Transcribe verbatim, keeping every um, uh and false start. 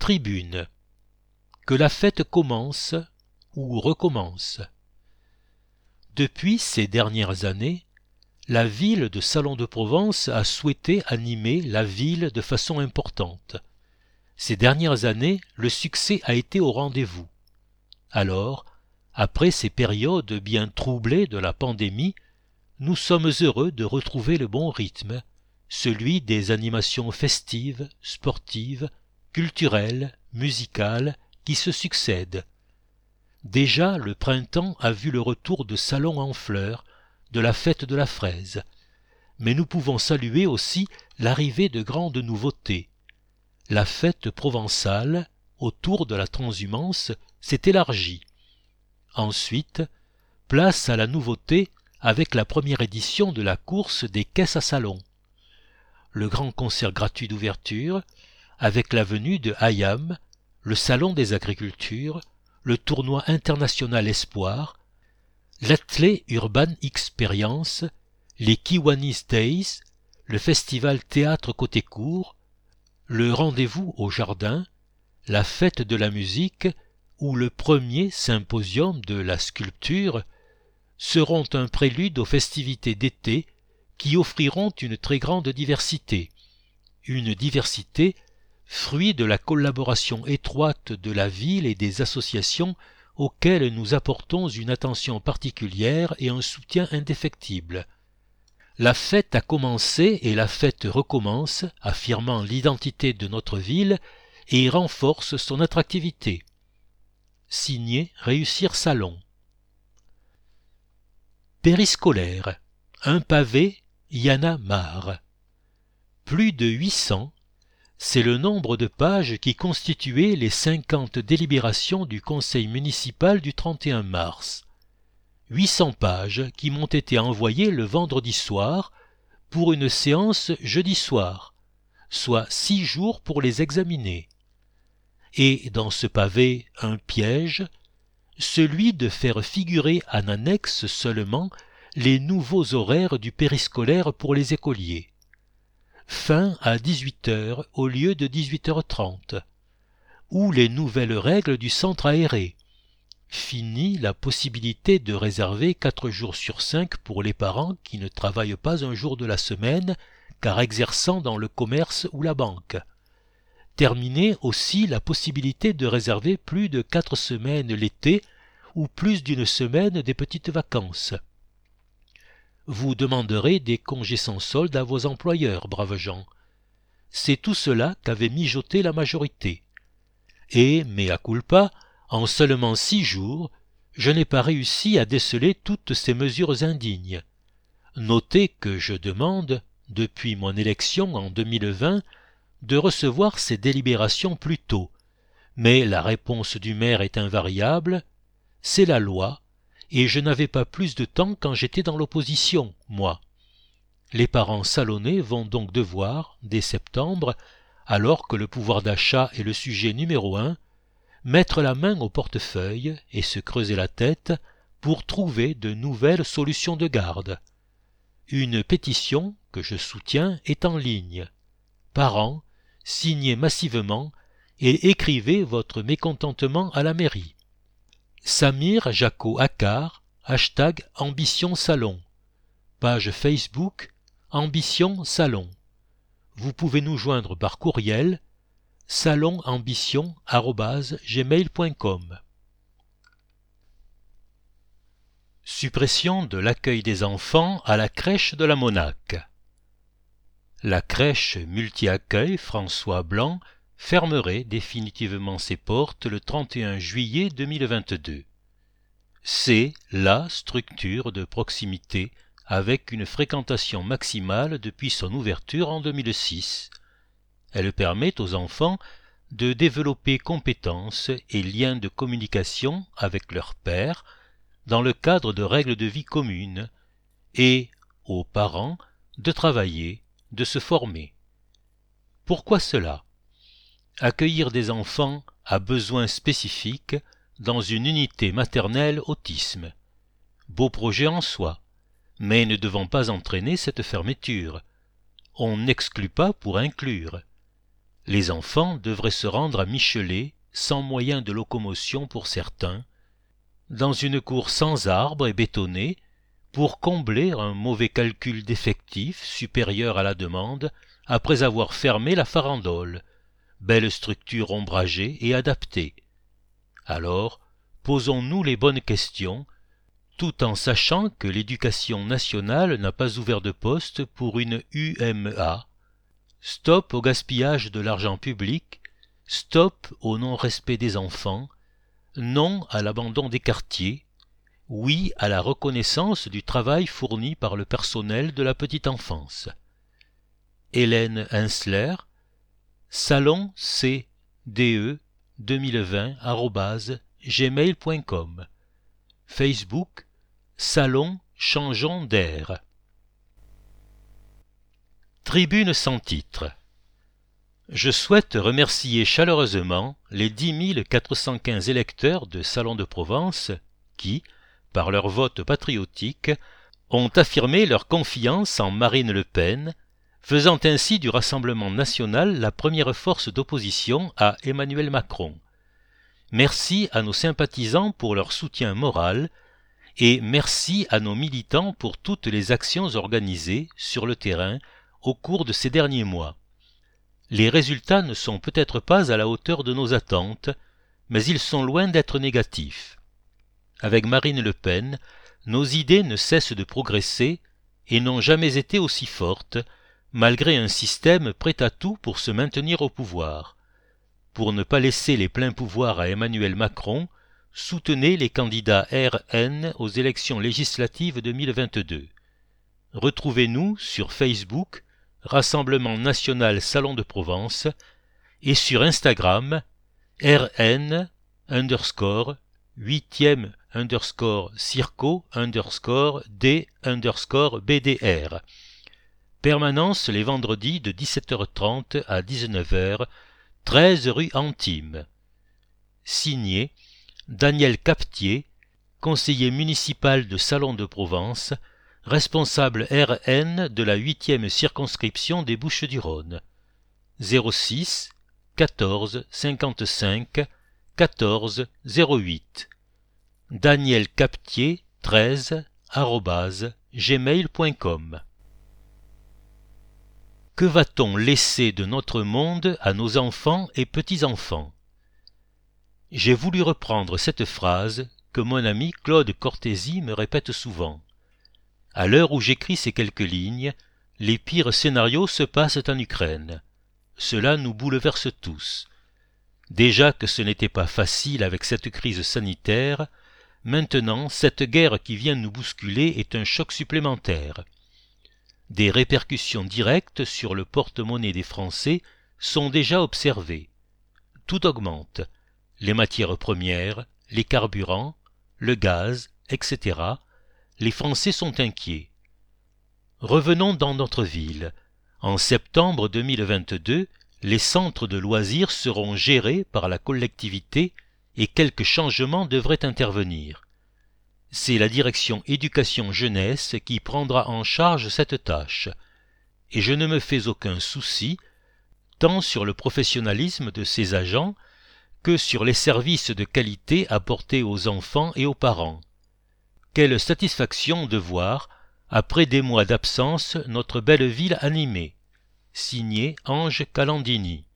Tribune. Que la fête commence ou recommence. Depuis ces dernières années, la ville de Salon-de-Provence a souhaité animer la ville de façon importante. Ces dernières années, le succès a été au rendez-vous. Alors, après ces périodes bien troublées de la pandémie, nous sommes heureux de retrouver le bon rythme, celui des animations festives, sportives, culturelles, musicales qui se succèdent. Déjà le printemps a vu le retour de salons en fleurs, de la fête de la fraise. Mais nous pouvons saluer aussi l'arrivée de grandes nouveautés. La fête provençale, autour de la transhumance, s'est élargie. Ensuite, place à la nouveauté avec la première édition de la course des caisses à salon. Le grand concert gratuit d'ouverture, avec la venue de Hayam, le salon des agricultures, le tournoi international Espoir, l'Athlé Urban Experience, les Kiwanis Days, le festival Théâtre Côté Court, le rendez-vous au jardin, la fête de la musique ou le premier symposium de la sculpture seront un prélude aux festivités d'été qui offriront une très grande diversité. Une diversité fruit de la collaboration étroite de la ville et des associations auxquelles nous apportons une attention particulière et un soutien indéfectible. La fête a commencé et la fête recommence, affirmant l'identité de notre ville et renforce son attractivité. Signé Réussir Salon. Périscolaire. Un pavé, y en a marre. Plus de huit cents, c'est le nombre de pages qui constituaient les cinquante délibérations du conseil municipal du trente et un mars. huit cents pages qui m'ont été envoyées le vendredi soir pour une séance jeudi soir, soit six jours pour les examiner. Et dans ce pavé un piège, celui de faire figurer en annexe seulement les nouveaux horaires du périscolaire pour les écoliers. Fin à dix-huit heures au lieu de dix-huit heures trente, ou les nouvelles règles du centre aéré. Fini la possibilité de réserver quatre jours sur cinq pour les parents qui ne travaillent pas un jour de la semaine car exerçant dans le commerce ou la banque. Terminée aussi la possibilité de réserver plus de quatre semaines l'été ou plus d'une semaine des petites vacances. Vous demanderez des congés sans solde à vos employeurs, braves gens. C'est tout cela qu'avait mijoté la majorité. Et, mea culpa, en seulement six jours, je n'ai pas réussi à déceler toutes ces mesures indignes. Notez que je demande, depuis mon élection en deux mille vingt, de recevoir ces délibérations plus tôt, mais la réponse du maire est invariable, c'est la loi, et je n'avais pas plus de temps quand j'étais dans l'opposition, moi. Les parents salonnés vont donc devoir, dès septembre, alors que le pouvoir d'achat est le sujet numéro un, mettre la main au portefeuille et se creuser la tête pour trouver de nouvelles solutions de garde. Une pétition, que je soutiens, est en ligne. Parents, signez massivement et écrivez votre mécontentement à la mairie. Samir Jaco Akar, hashtag Ambition Salon. Page Facebook, Ambition Salon. Vous pouvez nous joindre par courriel, salonambition arobase gmail point com. Suppression de l'accueil des enfants à la crèche de la Monaque. La crèche multi-accueil François Blanc fermerait définitivement ses portes le trente et un juillet deux mille vingt-deux. C'est la structure de proximité avec une fréquentation maximale depuis son ouverture en deux mille six. Elle permet aux enfants de développer compétences et liens de communication avec leurs pairs dans le cadre de règles de vie communes et aux parents de travailler, de se former. Pourquoi cela ? Accueillir des enfants à besoins spécifiques dans une unité maternelle autisme. Beau projet en soi, mais ne devant pas entraîner cette fermeture. On n'exclut pas pour inclure. Les enfants devraient se rendre à Michelet, sans moyen de locomotion pour certains, dans une cour sans arbres et bétonnée, pour combler un mauvais calcul d'effectifs supérieur à la demande, après avoir fermé la farandole, belle structure ombragée et adaptée. Alors, posons-nous les bonnes questions, tout en sachant que l'éducation nationale n'a pas ouvert de poste pour une U M A. Stop au gaspillage de l'argent public, stop au non-respect des enfants, non à l'abandon des quartiers, oui à la reconnaissance du travail fourni par le personnel de la petite enfance. Hélène Hensler, salon c d e deux mille vingt arobase gmail point com, Facebook, Salon Changeons d'air. Tribune sans titre. Je souhaite remercier chaleureusement les dix mille quatre cent quinze électeurs de Salon de Provence qui, par leur vote patriotique, ont affirmé leur confiance en Marine Le Pen, faisant ainsi du Rassemblement national la première force d'opposition à Emmanuel Macron. Merci à nos sympathisants pour leur soutien moral et merci à nos militants pour toutes les actions organisées sur le terrain au cours de ces derniers mois. Les résultats ne sont peut-être pas à la hauteur de nos attentes, mais ils sont loin d'être négatifs. Avec Marine Le Pen, nos idées ne cessent de progresser et n'ont jamais été aussi fortes, malgré un système prêt à tout pour se maintenir au pouvoir. Pour ne pas laisser les pleins pouvoirs à Emmanuel Macron, soutenez les candidats R N aux élections législatives deux mille vingt-deux. Retrouvez-nous sur Facebook, Rassemblement National Salon de Provence, et sur Instagram, R N underscore huitième underscore circo underscore D underscore B D R. Permanence les vendredis de dix-sept heures trente à dix-neuf heures, treize rue Antime. Signé Daniel Captier, conseiller municipal de Salon de Provence, responsable R N de la huitième circonscription des Bouches-du-Rhône. zéro six quatorze cinquante-cinq quatorze zéro huit. Daniel Captier treize arobase gmail point com. Que va-t-on laisser de notre monde à nos enfants et petits-enfants? J'ai voulu reprendre cette phrase que mon ami Claude Cortési me répète souvent. À l'heure où j'écris ces quelques lignes, les pires scénarios se passent en Ukraine. Cela nous bouleverse tous. Déjà que ce n'était pas facile avec cette crise sanitaire, maintenant cette guerre qui vient nous bousculer est un choc supplémentaire. Des répercussions directes sur le porte-monnaie des Français sont déjà observées. Tout augmente. Les matières premières, les carburants, le gaz, et cetera. Les Français sont inquiets. Revenons dans notre ville. En septembre deux mille vingt-deux, les centres de loisirs seront gérés par la collectivité et quelques changements devraient intervenir. C'est la direction éducation jeunesse qui prendra en charge cette tâche. Et je ne me fais aucun souci, tant sur le professionnalisme de ses agents que sur les services de qualité apportés aux enfants et aux parents. Quelle satisfaction de voir, après des mois d'absence, notre belle ville animée. Signé Ange Calandini.